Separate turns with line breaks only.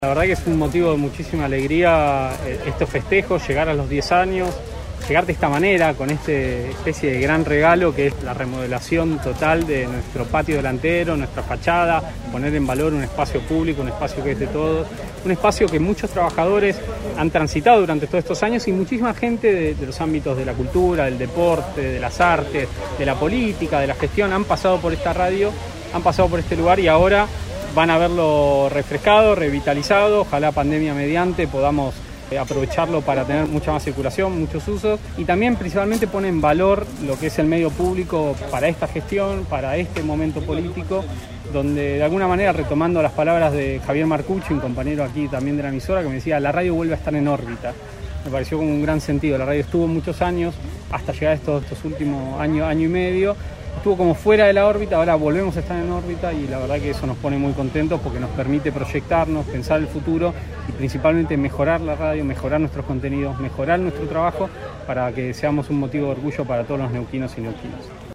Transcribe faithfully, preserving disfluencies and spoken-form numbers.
La verdad que es un motivo de muchísima alegría estos festejos, llegar a los diez años, llegar de esta manera, con esta especie de gran regalo que es la remodelación total de nuestro patio delantero, nuestra fachada, poner en valor un espacio público, un espacio que es de todos, un espacio que muchos trabajadores han transitado durante todos estos años y muchísima gente de, de los ámbitos de la cultura, del deporte, de las artes, de la política, de la gestión, han pasado por esta radio, han pasado por este lugar y ahora van a verlo refrescado, revitalizado, ojalá pandemia mediante podamos aprovecharlo para tener mucha más circulación, muchos usos y también principalmente pone en valor lo que es el medio público para esta gestión, para este momento político, donde de alguna manera, retomando las palabras de Javier Marcucci, un compañero aquí también de la emisora, que me decía, la radio vuelve a estar en órbita. Me pareció como un gran sentido, la radio estuvo muchos años, hasta llegar a estos, estos últimos años, año y medio, estuvo como fuera de la órbita, ahora volvemos a estar en órbita y la verdad que eso nos pone muy contentos porque nos permite proyectarnos, pensar el futuro y principalmente mejorar la radio, mejorar nuestros contenidos, mejorar nuestro trabajo para que seamos un motivo de orgullo para todos los neuquinos y neuquinas.